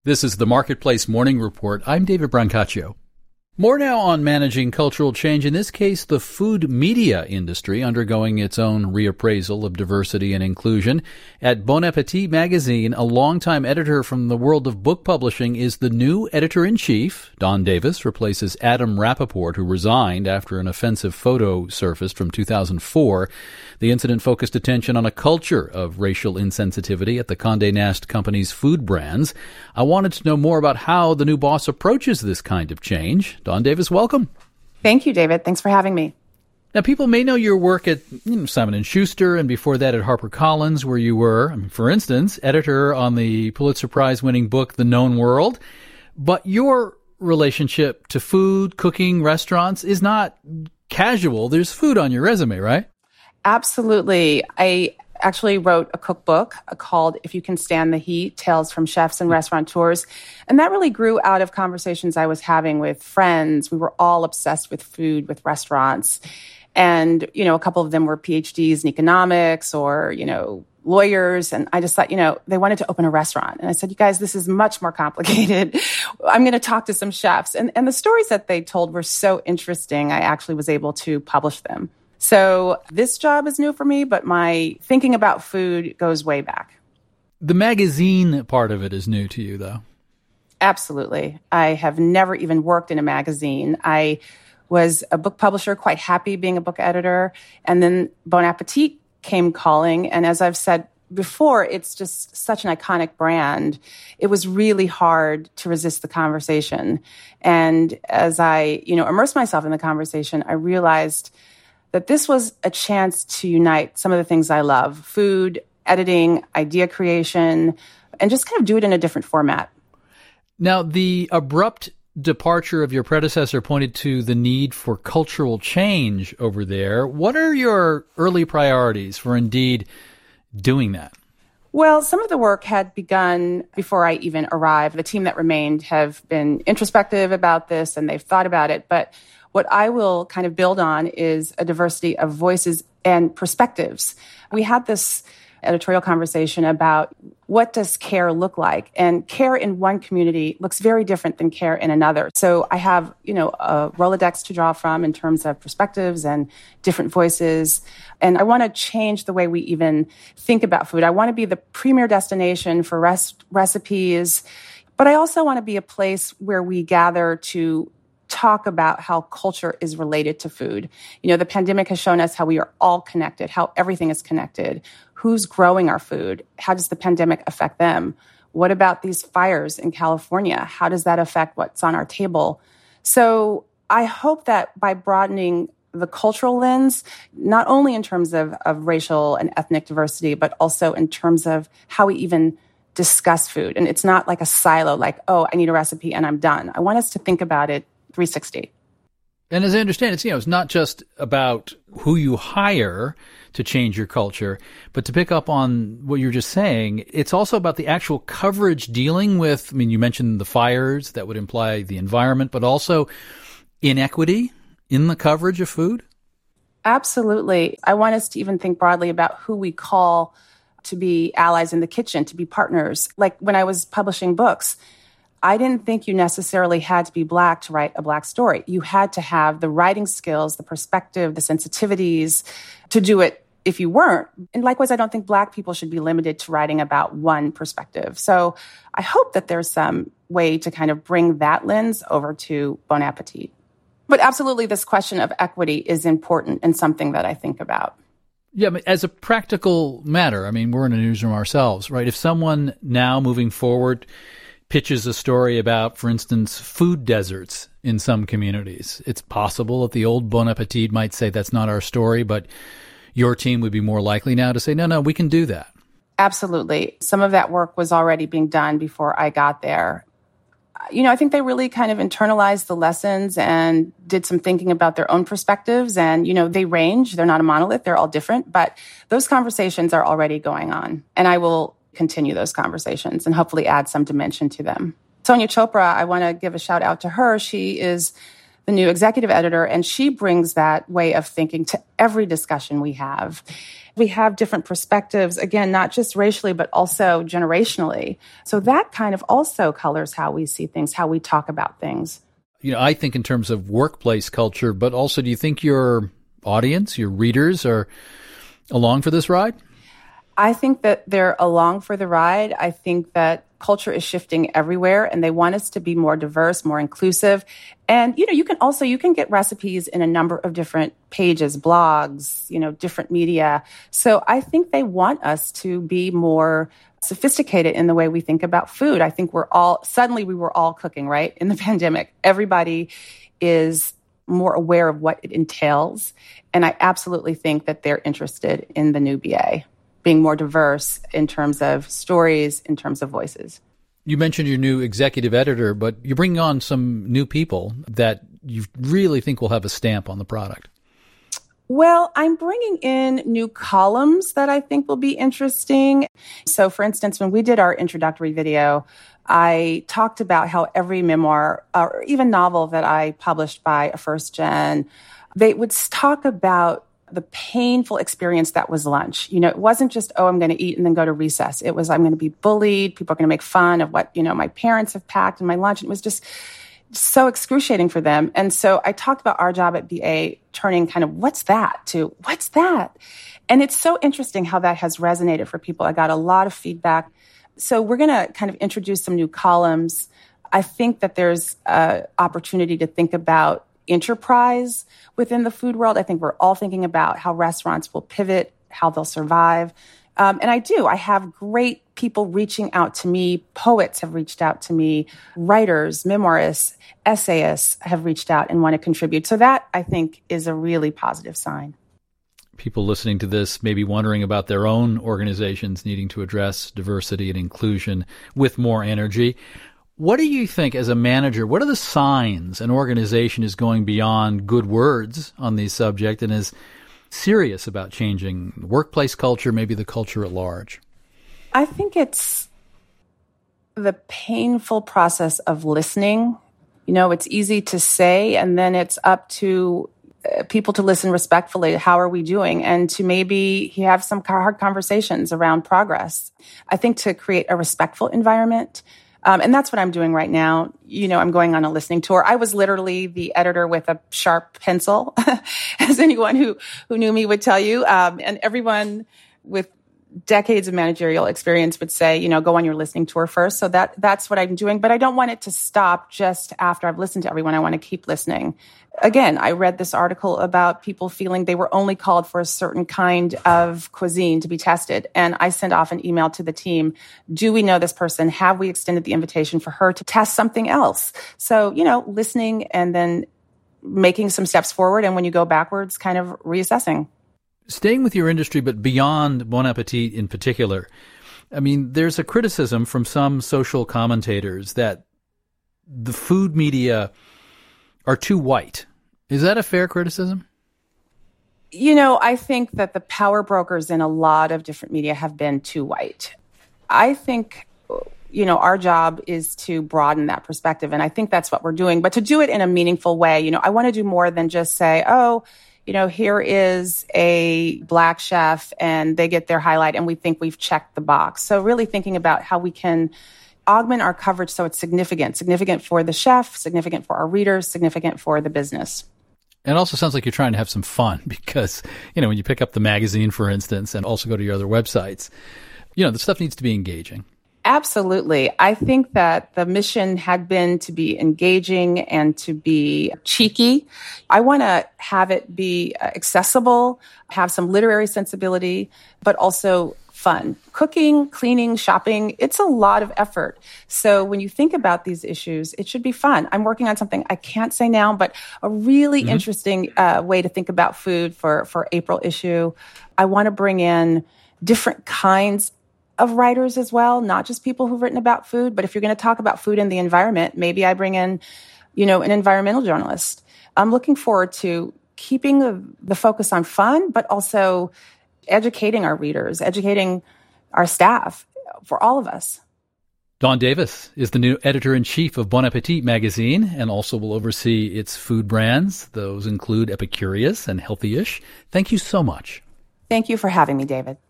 This is the Marketplace Morning Report. I'm David Brancaccio. More now on managing cultural change, in this case, the food media industry undergoing its own reappraisal of diversity and inclusion. At Bon Appetit magazine, a longtime editor from the world of book publishing is the new editor-in-chief. Don Davis replaces Adam Rappaport, who resigned after an offensive photo surfaced from 2004. The incident focused attention on a culture of racial insensitivity at the Condé Nast Company's food brands. I wanted to know more about how the new boss approaches this kind of change. Don Davis, welcome. Thank you, David. Thanks for having me. Now, people may know your work at Simon & Schuster, and before that at HarperCollins, where you were, for instance, editor on the Pulitzer Prize-winning book, The Known World. But your relationship to food, cooking, restaurants is not casual. There's food on your resume, right? Absolutely. I actually wrote a cookbook called If You Can Stand the Heat, Tales from Chefs and Restaurateurs. And that really grew out of conversations I was having with friends. We were all obsessed with food, with restaurants. And, a couple of them were PhDs in economics or, lawyers. And I just thought, they wanted to open a restaurant. And I said, you guys, this is much more complicated. I'm going to talk to some chefs. And the stories that they told were so interesting, I actually was able to publish them. So this job is new for me, but my thinking about food goes way back. The magazine part of it is new to you, though. Absolutely. I have never even worked in a magazine. I was a book publisher, quite happy being a book editor. And then Bon Appetit came calling. And as I've said before, it's just such an iconic brand. It was really hard to resist the conversation. And as I, immersed myself in the conversation, I realized that this was a chance to unite some of the things I love: food, editing, idea creation, and just kind of do it in a different format. Now, the abrupt departure of your predecessor pointed to the need for cultural change over there. What are your early priorities for indeed doing that? Well, some of the work had begun before I even arrived. The team that remained have been introspective about this, and they've thought about it. But what I will kind of build on is a diversity of voices and perspectives. We had this editorial conversation about what does care look like? And care in one community looks very different than care in another. So I have, a Rolodex to draw from in terms of perspectives and different voices. And I want to change the way we even think about food. I want to be the premier destination for recipes, but I also want to be a place where we gather to talk about how culture is related to food. The pandemic has shown us how we are all connected, how everything is connected. Who's growing our food? How does the pandemic affect them? What about these fires in California? How does that affect what's on our table? So I hope that by broadening the cultural lens, not only in terms of racial and ethnic diversity, but also in terms of how we even discuss food. And it's not like a silo, like, oh, I need a recipe and I'm done. I want us to think about it 360. And as I understand it, it's not just about who you hire to change your culture, but to pick up on what you're just saying, it's also about the actual coverage dealing with, you mentioned the fires, that would imply the environment, but also inequity in the coverage of food? Absolutely. I want us to even think broadly about who we call to be allies in the kitchen, to be partners. Like when I was publishing books, I didn't think you necessarily had to be Black to write a Black story. You had to have the writing skills, the perspective, the sensitivities to do it if you weren't. And likewise, I don't think Black people should be limited to writing about one perspective. So I hope that there's some way to kind of bring that lens over to Bon Appetit. But absolutely, this question of equity is important and something that I think about. Yeah, but as a practical matter, we're in a newsroom ourselves, right? If someone now moving forward pitches a story about, for instance, food deserts in some communities, it's possible that the old Bon Appetit might say that's not our story, but your team would be more likely now to say, no, we can do that. Absolutely. Some of that work was already being done before I got there. I think they really kind of internalized the lessons and did some thinking about their own perspectives. And, they range. They're not a monolith. They're all different. But those conversations are already going on. And I will continue those conversations and hopefully add some dimension to them. Sonia Chopra, I want to give a shout out to her. She is the new executive editor, and she brings that way of thinking to every discussion we have. We have different perspectives, again, not just racially, but also generationally. So that kind of also colors how we see things, how we talk about things. I think in terms of workplace culture, but also do you think your audience, your readers are along for this ride? I think that they're along for the ride. I think that culture is shifting everywhere and they want us to be more diverse, more inclusive. And, you can get recipes in a number of different pages, blogs, different media. So I think they want us to be more sophisticated in the way we think about food. I think we were all cooking, right? In the pandemic, everybody is more aware of what it entails. And I absolutely think that they're interested in the new BA being more diverse in terms of stories, in terms of voices. You mentioned your new executive editor, but you're bringing on some new people that you really think will have a stamp on the product. Well, I'm bringing in new columns that I think will be interesting. So, for instance, when we did our introductory video, I talked about how every memoir or even novel that I published by a first gen, they would talk about the painful experience that was lunch. It wasn't just, I'm going to eat and then go to recess. It was, I'm going to be bullied. People are going to make fun of what, my parents have packed in my lunch. It was just so excruciating for them. And so I talked about our job at BA turning kind of, what's that to what's that? And it's so interesting how that has resonated for people. I got a lot of feedback. So we're going to kind of introduce some new columns. I think that there's an opportunity to think about enterprise within the food world. I think we're all thinking about how restaurants will pivot, how they'll survive. And I have great people reaching out to me. Poets have reached out to me. Writers, memoirists, essayists have reached out and want to contribute. So that, I think, is a really positive sign. People listening to this may be wondering about their own organizations needing to address diversity and inclusion with more energy. What do you think as a manager, what are the signs an organization is going beyond good words on these subjects and is serious about changing the workplace culture, maybe the culture at large? I think it's the painful process of listening. It's easy to say, and then it's up to people to listen respectfully. How are we doing? And to maybe have some hard conversations around progress. I think to create a respectful environment. And that's what I'm doing right now. I'm going on a listening tour. I was literally the editor with a sharp pencil, as anyone who knew me would tell you. And everyone with decades of managerial experience would say, go on your listening tour first. So that's what I'm doing. But I don't want it to stop just after I've listened to everyone. I want to keep listening. Again, I read this article about people feeling they were only called for a certain kind of cuisine to be tested. And I sent off an email to the team. Do we know this person? Have we extended the invitation for her to test something else? So, listening and then making some steps forward. And when you go backwards, kind of reassessing. Staying with your industry, but beyond Bon Appetit in particular, there's a criticism from some social commentators that the food media are too white. Is that a fair criticism? I think that the power brokers in a lot of different media have been too white. I think, our job is to broaden that perspective. And I think that's what we're doing. But to do it in a meaningful way, I want to do more than just say, here is a Black chef and they get their highlight and we think we've checked the box. So really thinking about how we can augment our coverage so it's significant for the chef, significant for our readers, significant for the business. It also sounds like you're trying to have some fun because, when you pick up the magazine, for instance, and also go to your other websites, the stuff needs to be engaging. Absolutely. I think that the mission had been to be engaging and to be cheeky. I want to have it be accessible, have some literary sensibility, but also fun. Cooking, cleaning, shopping, it's a lot of effort. So when you think about these issues, it should be fun. I'm working on something I can't say now, but a really interesting way to think about food for April issue. I want to bring in different kinds of writers as well, not just people who've written about food, but if you're going to talk about food and the environment, maybe I bring in, an environmental journalist. I'm looking forward to keeping the focus on fun, but also educating our readers, educating our staff, for all of us. Dawn Davis is the new editor-in-chief of Bon Appetit magazine and also will oversee its food brands. Those include Epicurious and Healthyish. Thank you so much. Thank you for having me, David.